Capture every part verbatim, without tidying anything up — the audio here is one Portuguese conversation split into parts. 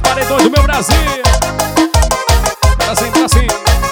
paredões do meu Brasil. Brasil, Brasil.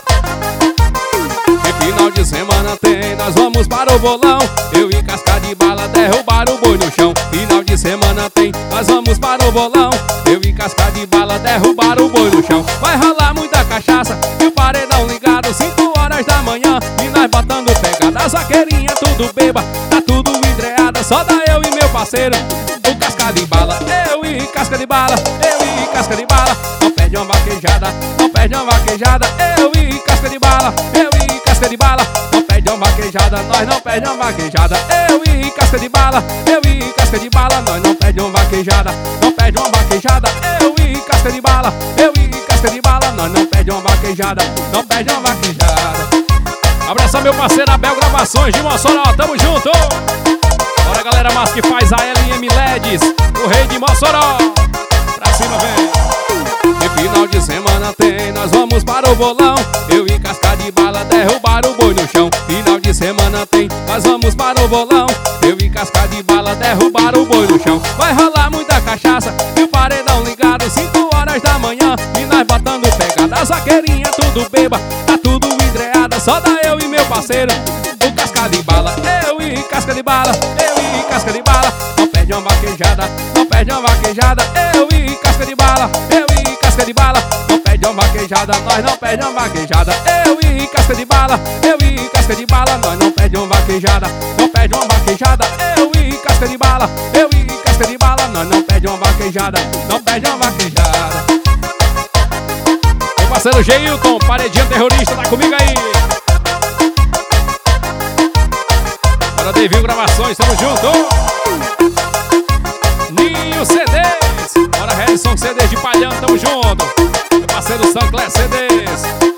E final de semana tem, nós vamos para o bolão. Eu e Casca de Bala derrubar o boi no chão. Final de semana tem, nós vamos para o bolão. Eu e Casca de Bala derrubar o boi no chão. Vai rolar muita cachaça e o paredão ligado, cinco horas da manhã e nós botando pegada. A zaqueirinha tudo beba, tá tudo hidreada. Só dá eu e meu parceiro, o Casca de Bala. Eu e Casca de Bala, eu e Casca de Bala. Não perde uma vaquejada, não perde uma vaquejada. Eu e Casca de Bala, eu e Casca de Bala. Não perde uma vaquejada, nós não perde uma vaquejada. Eu e Casca de Bala, eu e Casca de Bala. Nós não perde uma vaquejada, não perde uma vaquejada. Eu e Casca de Bala, eu e Casca de Bala. Nós não perde uma vaquejada, não perde uma vaquejada. Abraça meu parceiro Abel Gravações de Mossoró, tamo junto. Bora galera massa que faz a L M L E Ds, o rei de Mossoró. Pra cima vem. E final de semana tem, nós vamos para o bolão. Eu e Casca de Bala derrubar o boi no chão. Final de semana tem, nós vamos para o bolão. Eu e Casca de Bala derrubar o boi no chão. Vai rolar muita cachaça e o paredão ligado, cinco horas da manhã e nós botando pegada. A zaqueirinha tudo beba, tá tudo hidreada. Só dá eu e meu parceiro, o Casca de Bala. Eu e Casca de Bala, eu e Casca de Bala. Não perde uma vaquejada, não perde uma vaquejada. Eu e Casca de Bala, eu e Casca de Bala. Não perde uma vaquejada, nós não perde uma vaquejada. Eu e Casca de Bala, eu e Casca de Bala. Nós não perde uma vaquejada, não perde uma vaquejada. Eu e Casca de Bala, eu e Casca de Bala. Nós não perde uma vaquejada, não perde uma vaquejada. Meu parceiro Geilton, paredinha terrorista, tá comigo aí. Bora Devinho Gravações, tamo junto. Ninho C Ds, bora Harrison C Ds de Palhão, tamo junto. Meu parceiro Sancler C Ds.